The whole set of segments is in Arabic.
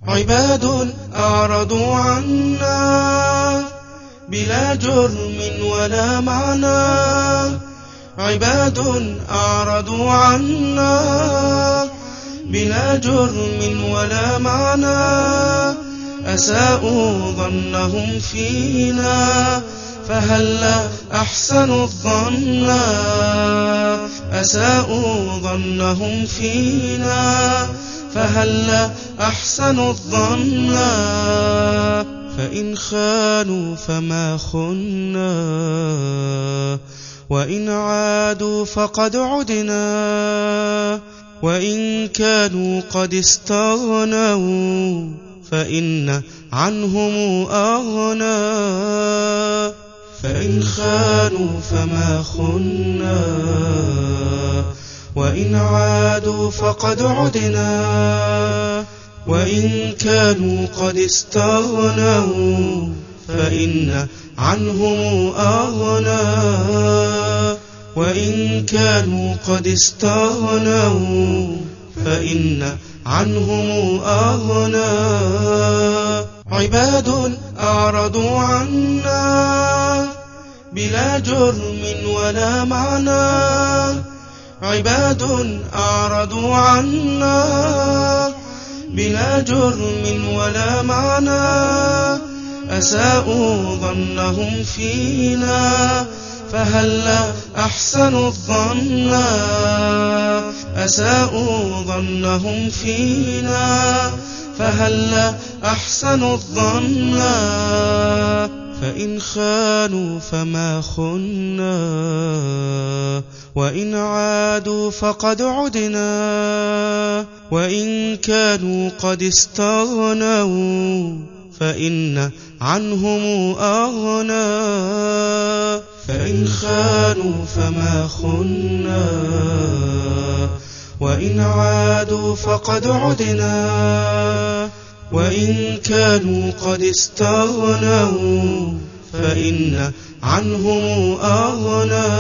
عباد أعرضوا عنا بلا جرم ولا معنى، عباد أعرضوا عنا بلا جرم ولا معنى، أساءوا ظنهم فينا فهلا أحسنوا الظن، أساءوا ظنهم فينا فهلا أحسنوا الظن، فإن خانوا فما خنا، وإن عادوا فقد عدنا، وإن كانوا قد استغنوا فإن عنهم أغنى، فإن خانوا فما خنا، وإن عادوا فقد عدنا، وإن كانوا قد استغنوا فإن عنهم أغنى، وإن كانوا قد استغنوا فإن عنهم أغنى. عباد أعرضوا عنا بلا جرم ولا معنى، عباد أعرضوا عنا بلا جرم ولا معنى، أساءوا ظنهم فينا فهلا أحسنوا الظن، أساءوا ظنهم فينا فهلا أحسنوا الظن، فإن خانوا فما خنا، وإن عادوا فقد عدنا، وإن كانوا قد استغنوا فإن عنهم أغنى، فإن خانوا فما خنا، وإن عادوا فقد عدنا، وإن كانوا قد استغنوا فإن عنهم أغنى،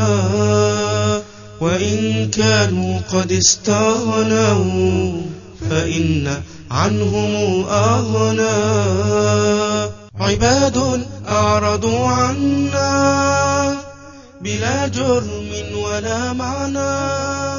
وإن كانوا قد استغنوا فإن عنهم أغنى. عباد أعرضوا عنا بلا جرم ولا معنى،